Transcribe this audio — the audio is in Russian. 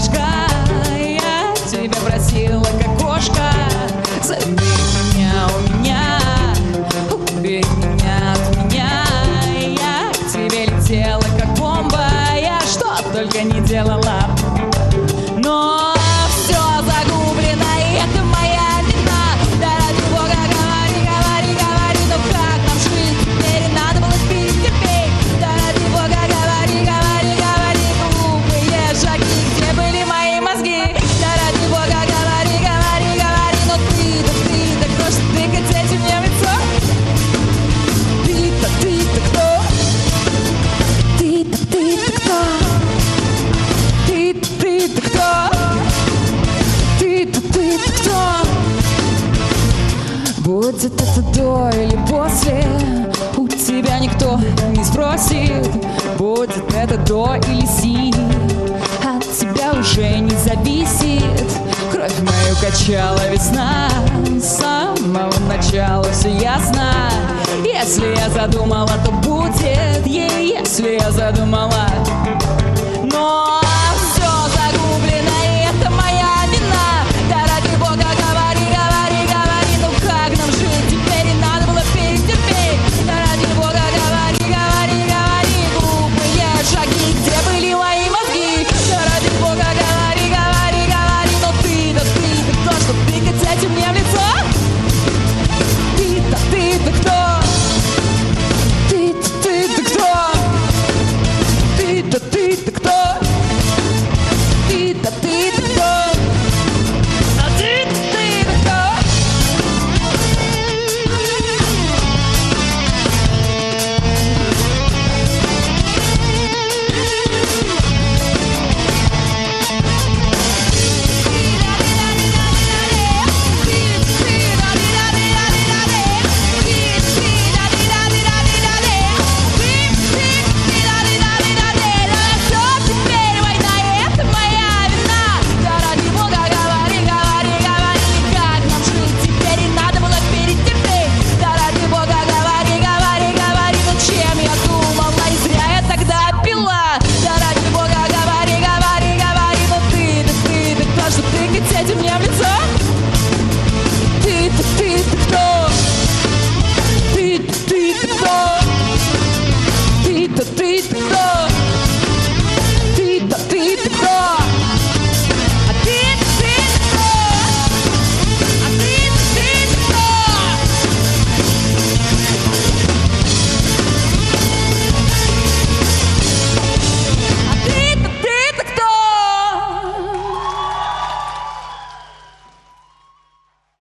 солнышко, я тебя просила, как кошка, забери меня у меня, убери меня от меня. Я к тебе летела, как бомба, я что только не делала, но все загублено, и это моя вина. Да ради Бога, говори, говори, говори, но как нам жить? Теперь надо было перетерпеть. Да ради Бога, говори, говори, говори, глупые шаги, где были мои мозги? Да ради Бога, говори, говори, говори, но ты-то кто ж тыкать этим мне в лицо? Ты-то кто? Ты-то кто? Ты-то кто? Ты-то кто? Будет это до или после, у тебя никто не спросит. Будет это до или си, от тебя уже не зависит. Кровь мою качала весна, с самого начала все ясно. Если я задумала, то будет ей, если я задумала. Но